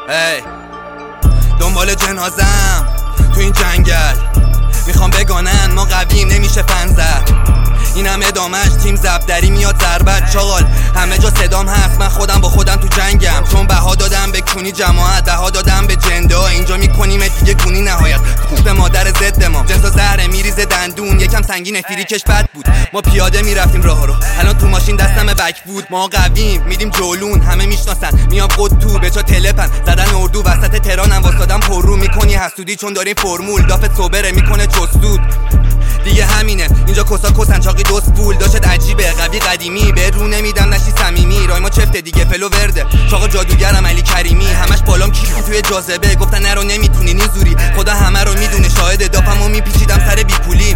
دنبال جنازم تو این جنگل، میخوام بگانن ما قویم نمیشه فنزر. اینم ادامش تیم زبدری میاد ضربت چاقال، همه جا صدام هست، من خودم با خودم تو جنگم. چون بها دادم به کونی جماعت، بها دادم به جنده ها، اینجا میکنیم دیگه گونی نهایت. خوب مادر ضد ما جنس و زهره میریزه دندون، یکم سنگین فریکش بد بود. ما پیاده میرفتیم راه رو، الان تو ماشین دستم بک بود. ما قویم میدیم جولون، همه میشناسن میام قطو بچا تلپن زدن اردو وسط تهرانم واسادم پر رو میکنی حسودی چون داریم فرمول دافت صبره میکنه چستود. دیگه همینه اینجا کسا کسن چاقی دوست پول داشت عجیبه قوی قدیمی به رو نمیدم نشی صمیمی. رای ما چفته دیگه فلو ورده چاقا جادوگرم علی کریمی، همش بالام کیفی توی جاذبه گفتن نرو نمیتونی نیزوری، خدا همه رو میدونه شاهد دافمو میپیچیدم سر بی پولی.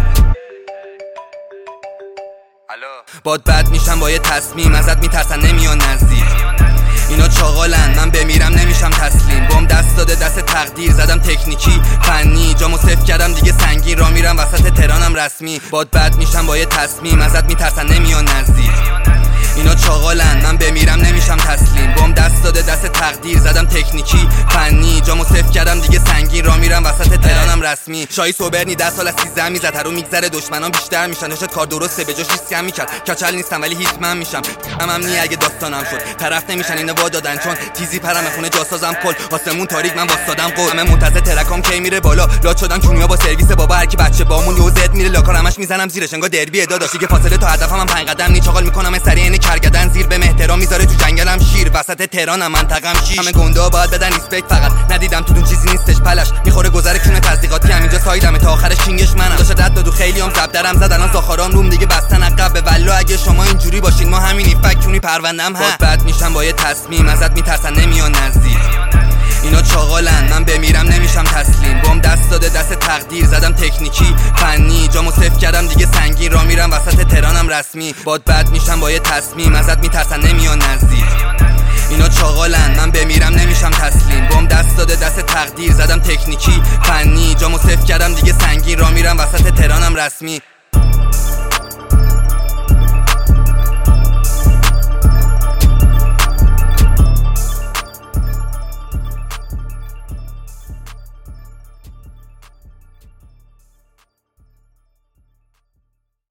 باد بد میشم با یه تصمیم، ازت میترسن نمیان نزدیک. اینا چاقالن من بمیرم نمیشم تسلیم، بام دست داده دست تقدیر زدم تکنیکی فنی، جامو صفر کردم دیگه سنگین، را میرم وسط تهرانم رسمی. باد بد میشم با یه تصمیم، ازت میترسن نمیان نزدیک. اینا چاقالن من بمیرم نمیشم تسلیم، بام دست داده دست تقدیر زدم تکنیکی فنی، جامو صفر کردم دیگه سنگین، را میرم وسط تهرانم رسمی. شاهی سوبرنی 10 سال از 13 میزد، هر رو میگذره دشمنان بیشتر میشن، داشت کار درسته به جاش ریسک میکرد. کچل نیستم ولی هیتمن میشم، نی اگه داستانم شد طرف نمیشن اینو وا دادن، چون تیزی پرم خونه جاسازم کل آسمون تاریک من واسادم قول. همه منتظر ترکام کی میره بالا، لات شدم کونیا با سرویس بابا، هر کی بچه بامون یو زد میره لاکار، همش میزنم زیرش انگار دربی داداش. دیگه فاصله تا هدفم من 5 قدم نی، چاقال میکنم سریع کرگدن زیر به احترام میذاره تو جنگلم شیر، وسط تهرانم منطقم شیش. همه گنده باید بدن ریسپکت، فقط ندیدم تو دون چیزی نیستش پلش میخوره گذره کونه تصدیقاتی، همینجا سایدمه تا آخرش کینگش منم. داشت رد دادو خیلیام زبدرم زدن الان زاخارام روم دیگه بستن عقب به والله. اگه شما اینجوری باشین ما همینی فکونی پروندم ها. بد میشم با یه تصمیم، ازت میترسن نمیان نزدیک. اینا چاقالن من بمیرم نمیشم تسلیم، بام دست داده دست تقدیر زدم تکنیکی فنی، جامو صفر کردم دیگه سنگین، را میرم وسط تهرانم رسمی. باد بد میشم با یه تصمیم، ازت میترسن نمیان نزدیک. اینا چاقالن من بمیرم نمیشم تسلیم، بام دست داده دست تقدیر زدم تکنیکی فنی، جامو صفر کردم دیگه سنگین، را میرم وسط تهرانم رسمی.